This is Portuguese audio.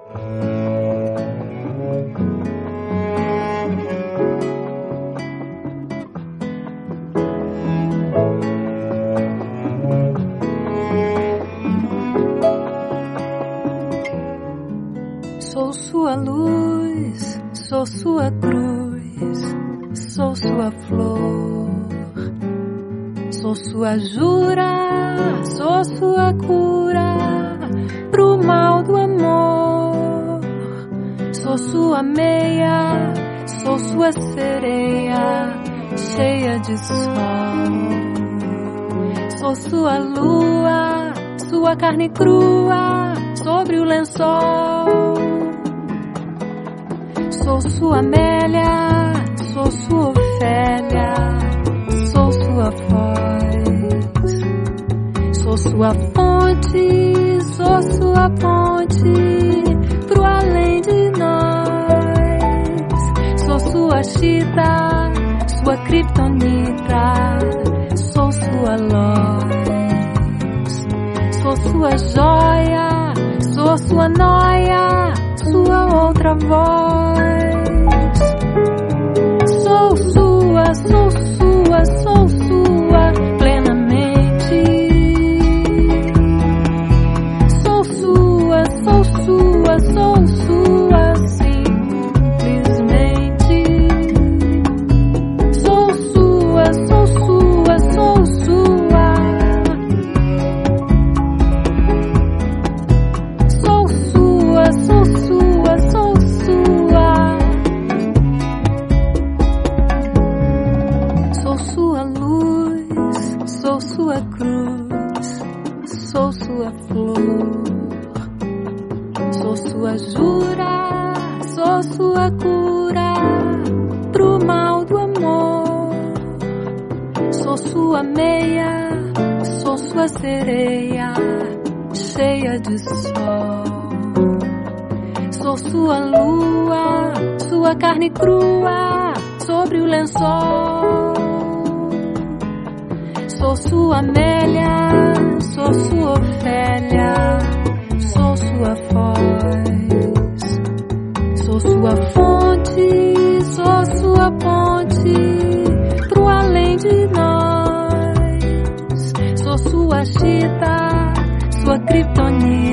Sou sua luz, sou sua cruz, sou sua flor. Sou sua jura, sou sua cura pro mal do amor. Sou sua meia, sou sua sereia cheia de sol. Sou sua lua, sua carne crua sobre o lençol. Sou sua Amélia, sou sua Ofélia, sou sua voz. Sou sua fonte, sou sua ponte pro além de nós. Sou sua chita, sua kriptonita, sou sua luz. Sou sua joia, sou sua noia, sua outra voz. Sou sua, sou sua, sou sua plenamente. Sou sua, sou sua, sou sua simplesmente. Sou sua, sou sua, sou sua. Sou sua, sou sua, sou sua. Sou sua luz, sou sua cruz, sou sua flor. Sou sua jura, sou sua cura pro mal do amor. Sou sua meia, sou sua sereia cheia de sol. Sou sua lua, sua carne crua sobre o lençol. Sou sua Amélia, sou sua Ofélia, sou sua voz. Sou sua fonte, sou sua ponte pro além de nós. Sou sua chita, sua kriptonita.